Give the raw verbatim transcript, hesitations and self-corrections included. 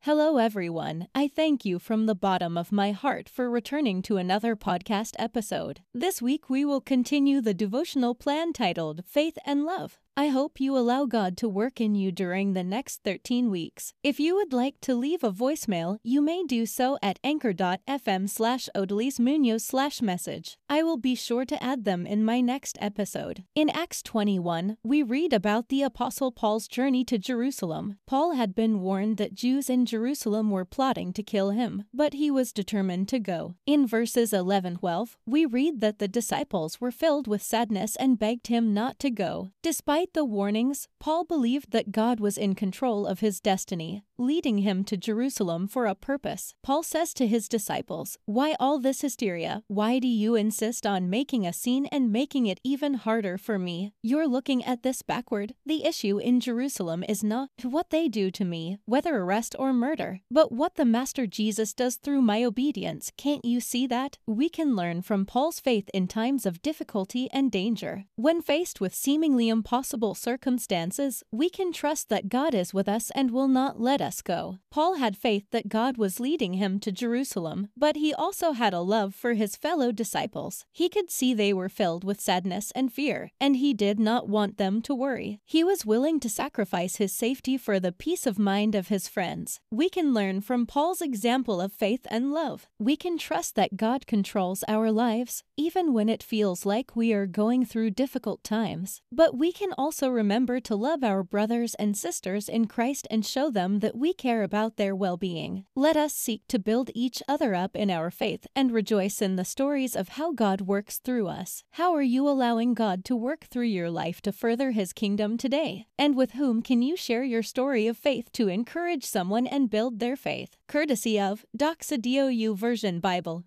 Hello, everyone. I thank you from the bottom of my heart for returning to another podcast episode. This week, we will continue the devotional plan titled Faith and Love. I hope you allow God to work in you during the next thirteen weeks. If you would like to leave a voicemail, you may do so at anchor.fm slash Odalise Munoz slash message. I will be sure to add them in my next episode. In Acts twenty-one, we read about the Apostle Paul's journey to Jerusalem. Paul had been warned that Jews in Jerusalem were plotting to kill him, but he was determined to go. In verses eleven to twelve, we read that the disciples were filled with sadness and begged him not to go. Despite the warnings, Paul believed that God was in control of his destiny, leading him to Jerusalem for a purpose. Paul says to his disciples, "Why all this hysteria? Why do you insist on making a scene and making it even harder for me? You're looking at this backward. The issue in Jerusalem is not what they do to me, whether arrest or murder, but what the Master Jesus does through my obedience. Can't you see that?" We can learn from Paul's faith in times of difficulty and danger. When faced with seemingly impossible circumstances, we can trust that God is with us and will not let us go. Paul had faith that God was leading him to Jerusalem, but he also had a love for his fellow disciples. He could see they were filled with sadness and fear, and he did not want them to worry. He was willing to sacrifice his safety for the peace of mind of his friends. We can learn from Paul's example of faith and love. We can trust that God controls our lives, even when it feels like we are going through difficult times. But we can also remember to love our brothers and sisters in Christ and show them that we care about their well-being. Let us seek to build each other up in our faith and rejoice in the stories of how God works through us. How are you allowing God to work through your life to further His kingdom today? And with whom can you share your story of faith to encourage someone and build their faith? Courtesy of Doxa D O U Version Bible.